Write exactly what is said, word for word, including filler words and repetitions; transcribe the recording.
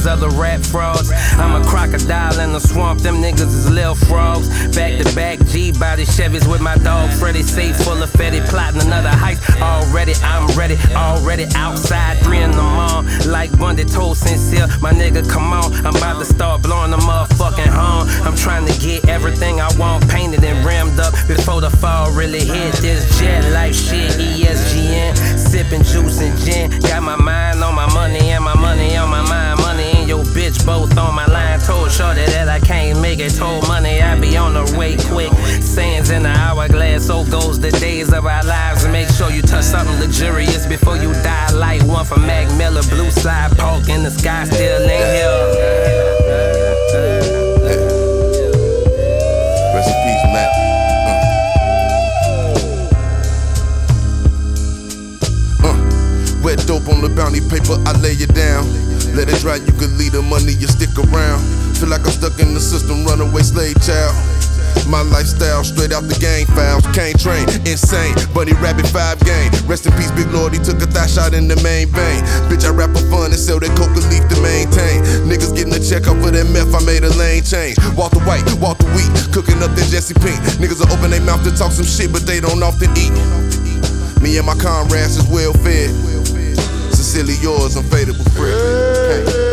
these other rap frauds. I'm a crocodile in the swamp, them niggas is lil frogs. Back to back G-body Chevys with my dog Freddy. Safe full of Fetty, plotting another heist. Already, I'm ready, already outside, three in the morning. Like Bundy told Sincere, my nigga, come on. I'm about to start blowing the motherfucking horn. I'm trying to get everything I want painted and rimmed up before the fall really hit. This jet life shit, E S G N, sipping juice and gin. Got my mind on my money and my money on my mind. Money and your bitch both on my line. Told shorty that I can't make it. Told money I be on the way quick. Sands in the hourglass, so goes the days of our lives. And make sure you touch something luxurious before you die. Like one from Mac Miller, Blue Slide Park in the sky still ain't here. Rest in peace, Mac. Uh. Uh. Wet dope on the bounty paper, I lay you down. Let it dry, you can leave the money, you stick around. Feel like I'm stuck in the system, runaway slave child. My lifestyle, straight out the gang files. Can't train, insane, Bunny Rabbit five game. Rest in peace, Big Lord, he took a thigh shot in the main vein. Bitch, I rap for fun and sell that coca leaf to maintain. Niggas getting a check off of that meth, I made a lane change. Walter White, Walter Wheat, cooking up that Jesse Pink. Niggas will open their mouth to talk some shit, but they don't often eat. Me and my comrades is well fed. Sincerely yours, unfadable friend.